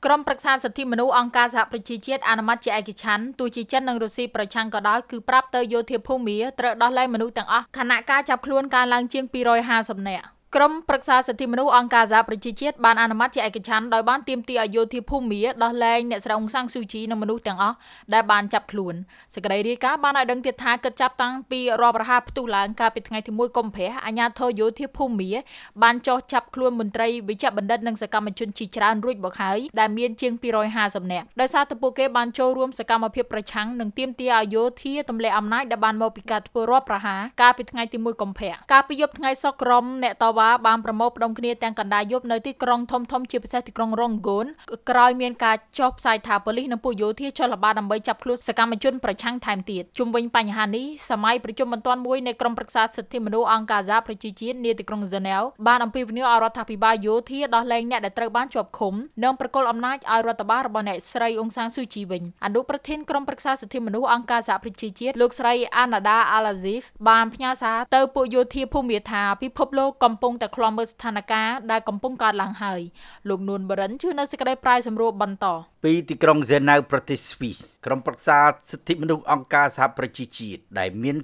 ក្រុមប្រឹក្សាសិទ្ធិមនុស្សអង្គការសហប្រជាជាតិអនុម័តជាឯកច្ឆន្ទទោះជាចិននិងរុស្ស៊ីប្រឆាំងក៏ដោយគឺប្រាប់ទៅយោធាភូមាត្រូវដោះលែងមនុស្សទាំងអស់ខណៈការចាប់ខ្លួនកើនឡើងជាង250នាក់ក្រុមប្រឹក្សាសិទ្ធិមនុស្សអង្គការសហប្រជាជាតិបានអនុម័តជាឯកច្ឆន្ទដោយបានទាមទារឲ្យយោធាភូមាដោះលែងអ្នកស្រីអ៊ុងសាំងស៊ូជីនិងមនុស្សទាំងអស់ដែលបានចាប់ខ្លួនសេចក្តីរាយការណ៍បានឲ្យដឹងទៀតថាគិតចាប់តាំងពីរដ្ឋប្រហារផ្ទុះឡើងកាលពីថ្ងៃទី1កុម្ភៈអាជ្ញាធរយោធាភូមាបានចោះចាប់ខ្លួនមន្ត្រីវិជ្ជបណ្ឌិតនិងសកម្មជនជាច្រើនរួចមកហើយដែលមានជាង250នាក់ដោយសារតែពួកគេបានចូលរួមសកម្មភាពប្រឆាំងនិងទាមទារឲ្យយោធាទម្លាក់អំណាចដែលបានមកពីការធ្វើរដ្ឋប្រហារកាលពីថ្ងៃទី1កុម្ភៈកាលពីយប់ថ្ងៃសុក្រក្រុមអ្នកតវ៉ាបានប្រមូលផ្ដុំគ្នាទាំងកណ្ដាលយប់នៅទីក្រុងធំៗជាពិសេសទីក្រុងរ៉ុងហ្គូនក្រោយមានការចុះផ្សាយថាប៉ូលីសនិងពួកយោធាចុះល្បាតដើម្បីចាប់ខ្លួនសកម្មជនប្រឆាំងថែមទៀតជុំវិញបញ្ហានេះសម័យប្រជុំបន្ទាន់មួយនៃក្រុមប្រឹក្សាសិទ្ធិមនុស្សអង្គការសហប្រជាជាតិនាទីក្រុងហ្សឺណែវបានអំពាវនាវឲ្យរដ្ឋាភិបាលយោធាដោះលែងអ្នកដែលត្រូវបានជាប់ឃុំនិងប្រគល់អំណាចឲ្យរដ្ឋបាលរបស់អ្នកស្រីអ៊ុងសាំងស៊ូជីវិញអនុប្រធានក្រុមប្រឹក្សាសិទ្ធិមនុស្សអង្គការសហប្រជាជាតិលោកស្រីអាណាដាអាឡាស៊ីហ្វបានផ្ញើសារទៅពួកយោធាភូមាថាពិភពលោកកំពុងតែឃ្លាំមើលស្ថានភាពដែលកំពុងកើតឡើងហើយលោកនួនបរិនជួយនៅសេចក្តីប្រាយសម្រួលបន្តពីទីក្រុងហ្សឺណែវប្រទេសស្វីសក្រុមប្រឹក្សាសិទ្ធិមនុស្សអង្គការសហប្រជាជាតិដែលមាន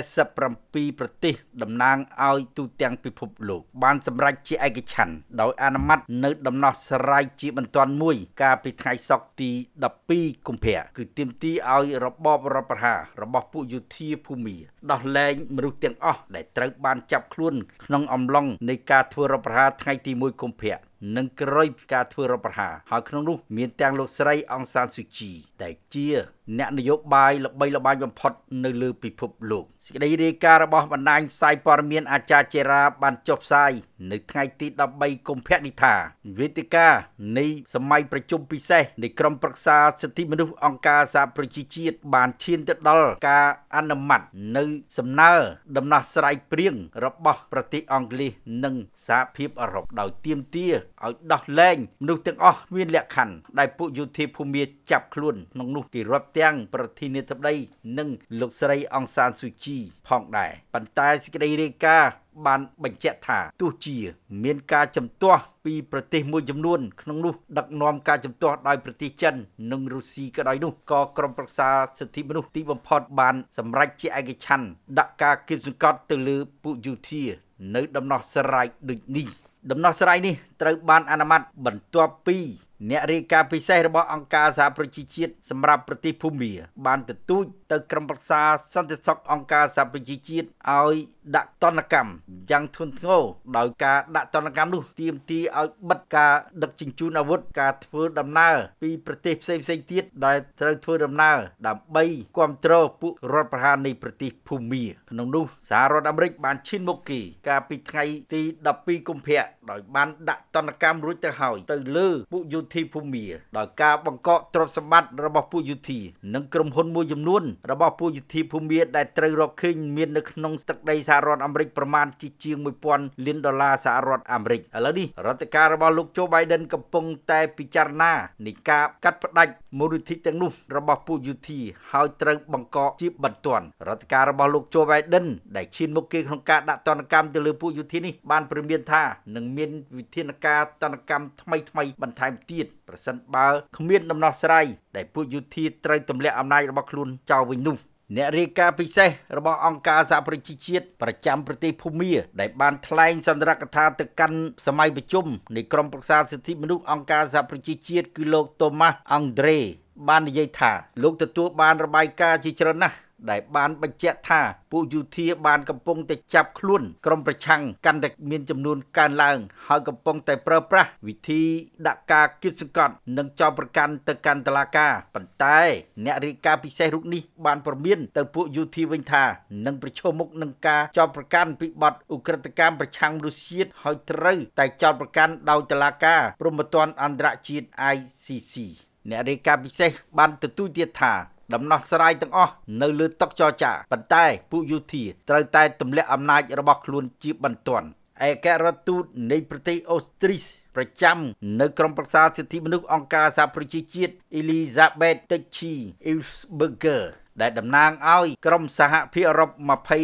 47ប្រទេសតំណាងឲ្យទូទាំងពិភពលោកបានសម្រេចជាឯកច្ឆន្ទដោយអនុម័តនៅដំណោះស្រាយជាបន្ទាន់មួយកាលពីថ្ងៃសុក្រទី12កុម្ភៈគឺទាមទារឲ្យរបបរដ្ឋប្រហាររបស់ពួកយោធាភូមាដោះលែងមនុស្សទាំងអស់ដែលត្រូវបានចាប់ខ្លួនក្នុងអំឡុងនៃការធ្វើរដ្ឋប្រហារថ្ងៃទី1កុម្ភៈនិងក្រោយការធ្វើរដ្ឋប្រហារហើយក្នុងនោះមានទាំងលោកស្រីអ៊ុងសានស៊ូជីដែលជាអ្នកនយោបាយល្បីល្បាញបំផុតនៅលើពិភពលោកសេចក្តីរាយការណ៍របស់បណ្ដាញផ្សាយព័ត៌មានអាចារ្យចេរ៉ាបានចុះផ្សាយនៅថ្ងៃទី13កុម្ភៈនេះថាវេទិកានៃសម័យប្រជុំពិសេសនៃក្រុមប្រឹក្សាសិទ្ធិមនុស្សអង្គការសហប្រជាជាតិបានឈានទៅដល់ការអនុម័តនៅសំណើដំណោះស្រាយព្រាងរបស់ប្រទេសអង់គ្លេសនិងសហភាពអឺរ៉ុបដោយទាមទារឲ្យដោះលែងមនុស្សទាំងអស់មានលក្ខខណ្ឌដែលពួកយោធាភូមាចាប់ខ្លួនក្នុងនោះគេរាប់ទាំងប្រធានាធិបតីនិងលោកស្រីអ៊ុងសានស៊ូជីផងដែរប៉ុន្តែសេចក្តីរាយការណ៍បានបញ្ជាក់ថាទោះជាមានការជំទាស់ពីប្រទេសមួយចំនួនក្នុងនោះដឹកនាំការជំទាស់ដោយប្រទេសចិននិងរុស្ស៊ីក៏ដោយនោះក៏ក្រុមប្រឹក្សាសិទ្ធិមនុស្សទីបំផុតបានសម្រេចជាឯកច្ឆន្ទដាក់ការគៀបសង្កត់ទៅលើពួកយោធានៅដំណោះស្រាយដូចនេះដំណោះស្រាយនេះត្រូវបានអនុម័តបន្ទាប់ពីអ្នករាយការណ៍ពិសេសរបស់អង្គការសហប្រជាជាតិសម្រាប់ប្រទេសភូមាបានទទូចទៅក្រុមប្រឹក្សាសន្តិសុខអង្គការសហប្រជាជាតិឲ្យដាក់ទណ្ឌកម្មយ៉ាងធ្ងន់ធ្ងរដោយការដាក់ទណ្ឌកម្មនោះទាមទារឲ្យបិទការដឹកជញ្ជូនអាវុធការធ្វើដំណើរពីប្រទេសផ្សេងៗទៀតដែលត្រូវធ្វើដំណើរដើម្បីគាំទ្រពួករដ្ឋប្រហារនៃប្រទេសភូមាក្នុងនោះសហរដ្ឋអាមេរិកបានឈានមុខគេកាលពីថ្ងៃទី12កុម្ភៈដោយបានដាក់ទណ្ឌកម្មរួចទៅហើយទៅលើពួកយោធាភូមាដោយការបង្កកទ្រព្យសម្បត្តិរបស់ពួកយោធានិងក្រុមហ៊ុនមួយចំនួនរបស់ពួកយោធាភូមាដែលត្រូវរកឃើញមាននៅក្នុងទឹកដីសហរដ្ឋអាមេរិកប្រមាណជាង$1000 លានសហរដ្ឋអាមេរិកឥឡូវនេះរដ្ឋការរបស់លោកโจ Biden កំពុងតែពិចារណានៃការកាត់ផ្តាច់មូលនិធិទាំងនោះរបស់ពួកយោធាហើយត្រូវបង្កកជាបន្ទាន់រដ្ឋការរបស់លោកโจ Biden ដែលឈានមុខគេក្នុងការដាក់ទណ្ឌកម្មទៅលើពួកយោធានេះបានព្រមានថានឹងមានវិធានការទណ្ឌកម្មថ្មីបន្ថែមទៀតប្រសិនបើគ្មានដំណោះស្រាយដែលពួកយោធាត្រូវទម្លាក់អំណាចរបស់ខ្លួនចោលវិញនោះអ្នករាយការណ៍ពិសេសរបស់អង្គការសហប្រជាជាតិប្រចាំប្រទេសភូមាដែលបានថ្លែងសន្ទរកថាទៅកាន់សម័យប្រជុំនៃក្រុមប្រឹក្សាសិទ្ធិមនុស្សអង្គការសហប្រជាជាតិគឺលោក Thomas Andre បាននិយាយថាលោកទទួលបានរបាយការណ៍ជាច្រើនណាស់ដែលបានបញ្ជាក់ថាពួកយោធាបានកំពុងតែចាប់ខ្លួនក្រុមប្រឆាំងកាន់តែមានចំនួនកើនឡើងហើយកំពុងតែប្រើប្រាស់វិធីដាក់ការគៀបសង្កត់និងចោទប្រកាន់ទៅកាន់តុលាការប៉ុន្តែអ្នករាយការណ៍ពិសេសរូបនេះបានព្រមានទៅពួកយោធាវិញថានឹងប្រឈមមុខនឹងការចោទប្រកាន់ពីបទឧក្រិដ្ឋកម្មប្រឆាំងមនុស្សជាតិហើយត្រូវតែចោទប្រកាន់ដោយតុលាការព្រហ្មទណ្ឌអន្តរជាតិ ICC អ្នករាយការណ៍ពិសេសបានទទូចទៀតថាដំណោះស្រាយទាំងអស់នៅលើតុចរចាប៉ុន្តែពួកយោធាត្រូវតែទម្លាក់អំណាចរបស់ខ្លួនជាបន្ទាន់ឯករដ្ឋទូតនៃប្រទេសអូស្ទ្រីសប្រចាំនៅក្រុមប្រឹក្សាសិទ្ធិមនុស្សអង្គការសហប្រជាជាតិ Elizabeth Teixeira Ellsberger ដែលតំណាងឲ្យក្រុមសហភាពអឺរ៉ុប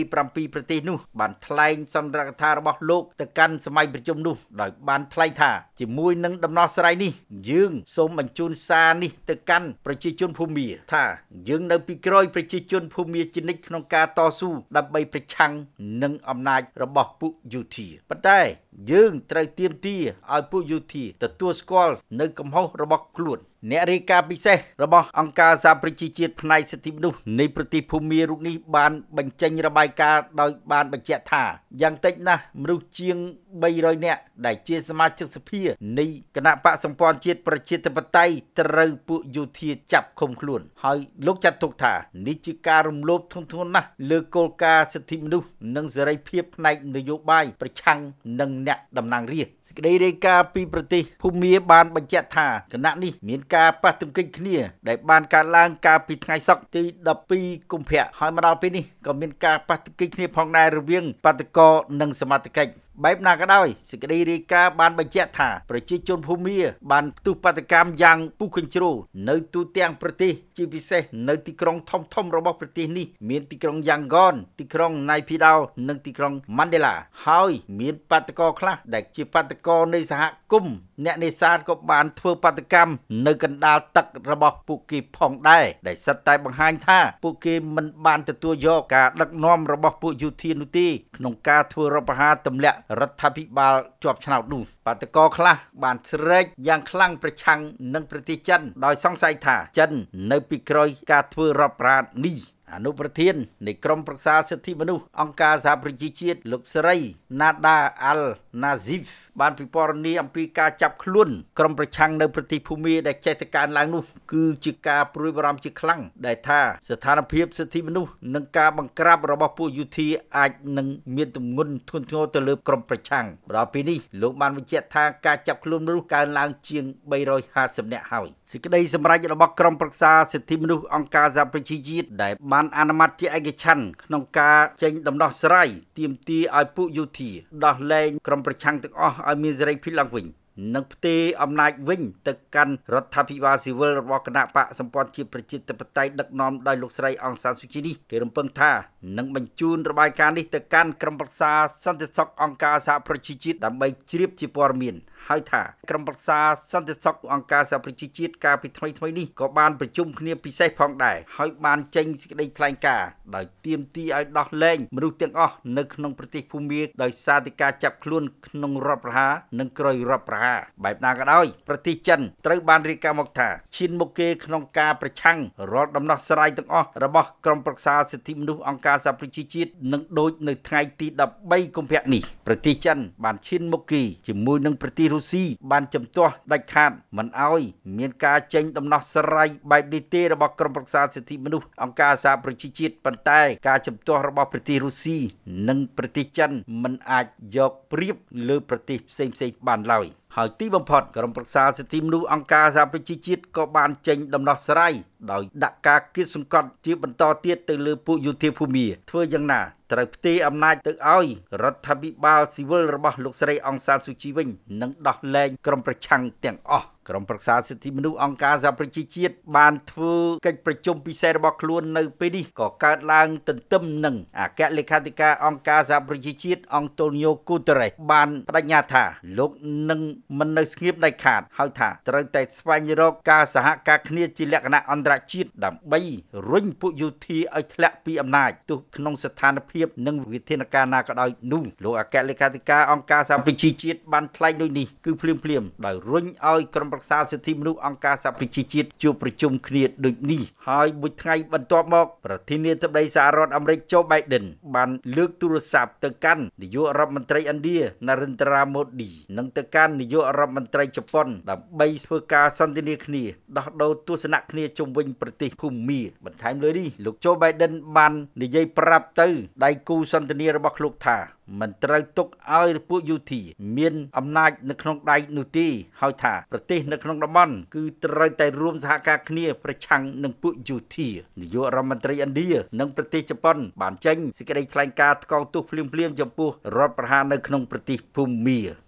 27ប្រទេសនោះបានថ្លែងសន្ទរកថារបស់លោកទៅកាន់សម័យប្រជុំនោះដោយបានថ្លែងថាជាមួយនឹងដំណោះស្រាយនេះយើងសូមបញ្ជូនសារនេះទៅកាន់ប្រជាជនភូមាថាយើងនៅពីក្រោយប្រជាជនភូមាជានិច្ចក្នុងការតស៊ូដើម្បីប្រឆាំងនឹងអំណាចរបស់ពួកយោធាប៉ុន្តែយើងត្រូវទាមទារឲ្យពួកយោធាទទួលស្គាល់នៅកំហុសរបស់ខ្លួនអ្នករាយការណ៍ពិសេសរបស់អង្គការសហប្រជាជាតិផ្នែកសិទ្ធិមនុស្សនៃប្រទេសភូមារូបនេះបានបញ្ចេញរបាយការណ៍ដោយបានបញ្ជាក់ថាយ៉ាងតិចណាស់មនុស្សជាង300នាក់ដែលជាសមាជិកសភានៃគណៈបកសម្ព័ន្ធជាតិប្រជាធិបតេយ្យត្រូវពួកយោធាចាប់ឃុំខ្លួនហើយលោកចាត់ទុកថានេះជាការរំលោភធ្ងន់ធ្ងរណាស់លើគោលការណ៍សិទ្ធិមនុស្សនិងសេរីភាពផ្នែកនយោបាយប្រឆាំងនឹងអ្នកតំណាងរាស្ត្រសេចក្តីរាយការណ៍ពីប្រទេសភូមាបានបញ្ជាក់ថាគណៈនេះមានការប៉ះទង្គិចគ្នាដែលបានកើតឡើងកាលពីថ្ងៃសុក្រទី12កុម្ភៈហើយមកដល់ពេលនេះក៏មានការប៉ះទង្គិចគ្នាផងដែររវាងបាតកោនិងសមត្ថកិច្ចបែបណាក៏ដោយសេចក្តីរាយការណ៍បានបញ្ជាក់ថាប្រជាជនភូមាបានផ្ទុះបាតកម្មយ៉ាងពុះកញ្ជ្រោលនៅទូទាំងប្រទេសជាពិសេសនៅទីក្រុងធំៗរបស់ប្រទេសនេះមានទីក្រុងយ៉ាងហ្គនទីក្រុងណៃភីដោនិងទីក្រុងម៉ាន់ដេឡាហើយមានបាតកោខ្លះដែលជាបាតកោនៃសហគមន៍អ្នកនេសាទក៏បានធ្វើបាតកម្មនៅកណ្ដាលទឹករបស់ពួកគេផងដែរដែលសិតតែបង្ហាញថាពួកគេមិនបានទទួលយកការដឹកនាំរបស់ពួកយោធានោះទេក្នុងការធ្វើរដ្ឋប្រហារទម្លាក់រដ្ឋាភិបាលជាប់ឆ្នោតនោះបាតកោខ្លះបានស្រែកយ៉ាងខ្លាំងប្រឆាំងនឹងប្រទេសចិនដោយសង្ស័យថាចិននៅពីក្រោយការធ្វើរដ្ឋប្រហារនេះអនុប្រធាននៃក្រុមប្រឹក្សាសិទ្ធិមនុស្សអង្គការសហប្រជាជាតិលោកស្រី Nada Al-Nazif បានពិពណ៌នាអំពីការចាប់ខ្លួនក្រុមប្រឆាំងនៅប្រទេសភូមាដែលចេះតែកើនឡើងនោះគឺជាការព្រួយបារម្ភជាខ្លាំងដែលថាស្ថានភាពសិទ្ធិមនុស្សនិងការបង្ក្រាបរបស់ពួកយោធាអាចនឹងមានទម្ងន់ធ្ងន់ធ្ងរទៅលើក្រុមប្រឆាំងដល់ពេលនេះលោកបានបញ្ជាក់ថាការចាប់ខ្លួនមនុស្សកើនឡើងជាង350នាក់ហើយសេចក្តីសម្រេចរបស់ក្រុមប្រឹក្សាសិទ្ធិមនុស្សអង្គការសហប្រជាជាតិដែលបានអនុម័តជាឯកច្ឆន្ទក្នុងការចេញដំណោះស្រាយទាមទារឲ្យពួកយោធាដោះលែងក្រុមប្រឆាំងទាំងអស់ឲ្យមានសេរីភាពឡើងវិញនិងផ្ទេរអំណាចវិញទៅកាន់រដ្ឋាភិបាលស៊ីវិលរបស់គណៈបកសម្ព័ន្ធជាតិប្រជាធិបតេយ្យដឹកនាំដោយលោកស្រីអង្សានស៊ូជីនេះគេរំពឹងថានឹងបញ្ជូនរបាយការណ៍នេះទៅកាន់ក្រុមប្រឹក្សាសន្តិសុខអង្គការសហប្រជាជាតិដើម្បីជ្រាបជាព័ត៌មានហើយថាក្រុមប្រឹក្សាសន្តិសុខអង្គការសហប្រជាជាតិកាលពីថ្មីៗនេះក៏បានប្រជុំគ្នាពិសេសផងដែរហើយបានចេញសេចក្តីថ្លែងការណ៍ដោយទាមទារឲ្យដោះលែងមនុស្សទាំងអស់នៅក្នុងប្រទេសភូមាដោយសារតែការចាប់ខ្លួនក្នុងរដ្ឋប្រហារនិងក្រោយរដ្ឋប្រហារបែបណាក៏ដោយប្រទេសចិនត្រូវបានរាយការណ៍មកថាឈានមុខគេក្នុងការប្រឆាំងរាល់ដំណោះស្រាយទាំងអស់របស់ក្រុមប្រឹក្សាសិទ្ធិមនុស្សអង្គការសហប្រជាជាតិនឹងដូចនៅថ្ងៃទី13កុម្ភៈនេះប្រទេសចិនបានឈានមុខគេជាមួយនឹងប្រទេសរុស្ស៊ីបានជំទាស់ដាច់ខាតមិនអោយមានការចេញដំណោះស្រាយបែបនេះទេរបស់ក្រុមប្រឹក្សាសិទ្ធិមនុស្សអង្គការសហប្រជាជាតិប៉ុន្តែការជំទាស់របស់ប្រទេសរុស្ស៊ីនិងប្រទេសចិនមិនអាចយកប្រៀបលើប្រទេសផ្សេងៗបានឡើយហើយទីបំផុតក្រុមប្រឹក្សាសិទ្ធិមនុស្សអង្គការសហប្រជាជាតិក៏បានចេញដំណោះស្រាយដោយដាក់ការគៀបសង្កត់ជាបន្តទៀតទៅលើពួកយោធាភូមាធ្វើយ៉ាងណាត្រូវផ្ទេរអំណាចទៅឲ្យរដ្ឋាភិបាលស៊ីវិលរបស់លោកស្រីអង្សានស៊ូជីវិញនិងដោះលែងក្រុមប្រឆាំងទាំងអស់ក្រុមប្រឹក្សាសិទ្ធិមនុស្សអង្គការសហប្រជាជាតិបានធ្វើកិច្ចប្រជុំពិសេសរបស់ខ្លួននៅពេលនេះក៏កើតឡើងទន្ទឹមនឹងអគ្គលេខាធិការអង្គការសហប្រជាជាតិអង់តូនីយ៉ូ គូតេរ៉េសបានបដិញ្ញាថាលោកនឹងមិននៅស្ងៀមដាច់ខាតហើយថាត្រូវតែស្វែងរកការសហការគ្នាជាលក្ខណៈអន្តរជាតិដើម្បីរុញពួកយោធាឲ្យធ្លាក់ពីអំណាចទោះក្នុងស្ថានភាពនិងវិធានការណាក៏ដោយនោះលោកអគ្គលេខាធិការអង្គការសហប្រជាជាតិបានថ្លែងដូចនេះគឺភ្លាមៗដោយរុញឲ្យក្រុមប្រឹក្សាសិទ្ធិមនុស្សអង្គការសហប្រជាជាតិជួបប្រជុំគ្នាដូចនេះហើយមួយថ្ងៃបន្ទាប់មកប្រធានាធិបតីសហរដ្ឋអាមេរិកโจ Biden បានលើកទូរស័ព្ទទៅកាន់នាយករដ្ឋមន្ត្រីឥណ្ឌា Narendra Modi និងទៅកាន់នាយករដ្ឋមន្ត្រីជប៉ុនដើម្បីធ្វើការសន្ទនាគ្នាដោះដូរទស្សនៈគ្នាជុំវិញប្រទេសភូមាបន្ថែមលើនេះលោកโจ Biden បាននិយាយប្រាប់ទៅដៃគូសន្ទនារបស់លោកថាមិនត្រូវទុកឲ្យពួកយោធាមានអំណាចនៅក្នុងដៃនោះទេហើយថាប្រទេសនៅក្នុងតំបន់គឺត្រូវតែរួមសហការគ្នាប្រឆាំងនឹងពួកយោធានាយករដ្ឋមន្ត្រីឥណ្ឌានិងប្រទេសជប៉ុនបានចេញសេចក្តីថ្លែងការណ៍ថ្កោលទោសភ្លាមៗចំពោះរដ្ឋប្រហារនៅក្នុងប្រទេសភូមា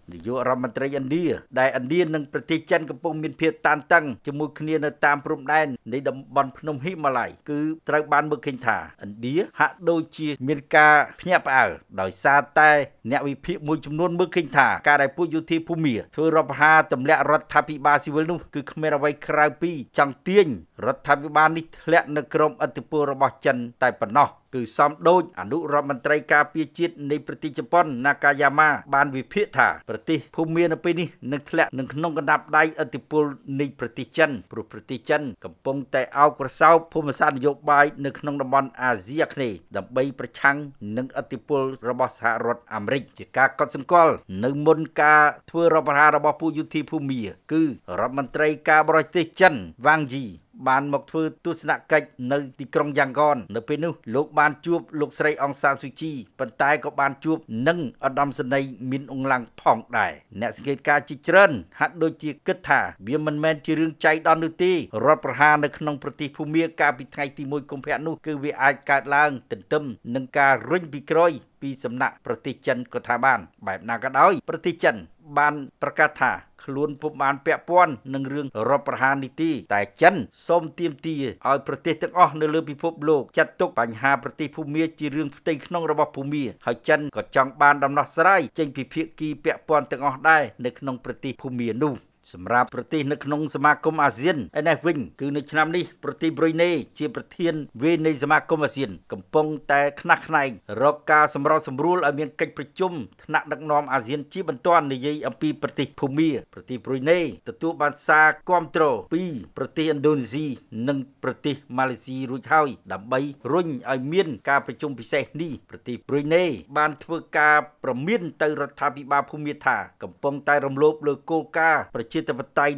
នាយករដ្ឋមន្ត្រីឥណ្ឌាដែលឥណ្ឌានិងប្រទេសចិនកំពុងមានភាពតានតឹងជាមួយគ្នានៅតាមព្រំដែននៃតំបន់ភ្នំហិមាឡ័យគឺត្រូវបានមើលឃើញថាឥណ្ឌាហាក់ដូចជាមានការភ្ញាក់ផ្អើលដោយសារតែអ្នកវិភាគមួយចំនួនមើលឃើញថាការដែលពួកយោធាភូមាធ្វើរដ្ឋប្រហារទម្លាក់រដ្ឋាភិបាលស៊ីវិលនោះគឺគ្មានអ្វីក្រៅពីចង់ទាញរដ្ឋាភិបាលនេះធ្លាក់នៅក្រោមឥទ្ធិពលរបស់ចិនតែប៉ុណ្ណោះគឺសមដូចអនុរដ្ឋមន្ត្រីការពារជាតិនៃប្រទេសជប៉ុន Nakayama បានវិភាគថាប្រទេសភូមានៅពេលនេះនឹងធ្លាក់នៅក្នុងកណ្ដាប់ដៃឥទ្ធិពលនៃប្រទេសចិនព្រោះប្រទេសចិនកំពុងតែអោបក្រសោបភូមិសាស្ត្រនយោបាយនៅក្នុងតំបន់អាស៊ីអាគ្នេយ៍ដើម្បីប្រឆាំងនឹងឥទ្ធិពលរបស់សហរដ្ឋអាមេរិកជាការកត់សម្គាល់នៅមុនការធ្វើរដ្ឋប្រហាររបស់ពួកយោធាភូមាគឺរដ្ឋមន្ត្រីការបរទេសចិន Wang Yiបានមកធ្វើទស្សនកិច្ចនៅទីក្រុងយ៉ាងកននៅពេលនោះលោកបានជួបលោកស្រីអង្សានស៊ូជីប៉ុន្តែក៏បានជួបនឹងឧត្តមសេនីយ៍មីនអ៊ុងឡាំងផងដែរអ្នកសង្កេតការណ៍ជាច្រើនហាក់ដូចជាគិតថាវាមិនមែនជារឿងចៃដន្យនោះទេរដ្ឋប្រហារនៅក្នុងប្រទេសភូមាកាលពីថ្ងៃទី1កុម្ភៈនោះគឺវាអាចកើតឡើងទន្ទឹមនឹងការរុញពីក្រោយពីសំណាក់ប្រទេសចិនក៏ថាបានបែបណាក៏ដោយប្រទេសចិនបានប្រកាសថាខ្លួនពុំបានពាក់ព័ន្ធនឹងរឿងរដ្ឋប្រហារនេះទេតែចិនសូមទាមទារឲ្យប្រទេសទាំងអស់នៅលើពិភពលោកចាត់ទុកបញ្ហាប្រទេសភូមាជារឿងផ្ទៃក្នុងរបស់ភូមាហើយចិនក៏ចង់បានដំណោះស្រាយចេញពីភាគីពាក់ព័ន្ធទាំងអស់ដែរនៅក្នុងប្រទេសភូមានោះសម្រាប់ប្រទេសនៅក្នុងសមាគមអាស៊ានឯនេះវិញគឺនៅឆ្នាំនេះប្រទេសប្រ៊ុយណេជាប្រធានវេនៃសមាគមអាស៊ានកំពុងតែខ្នះខ្នែងរកការសម្របសម្រួលឲ្យមានកិច្ចប្រជុំថ្នាក់ដឹកនាំអាស៊ានជាបន្ទាន់និយាយអំពីប្រទេសភូមាប្រទេសប្រ៊ុយណេទទួលបានសារគាំទ្រពីប្រទេសឥណ្ឌូនេស៊ីនិងប្រទេសម៉ាឡេស៊ីរួចហើយដើម្បីរុញឲ្យមានការប្រជុំពិសេសនេះប្រទេសប្រ៊ុយណេបានធ្វើការប្រមានទៅរដ្ឋាភិបាលភូមាថាកំពុងតែរំលោភលើគោលការណ៍ប្រជាធិបតេយ្យ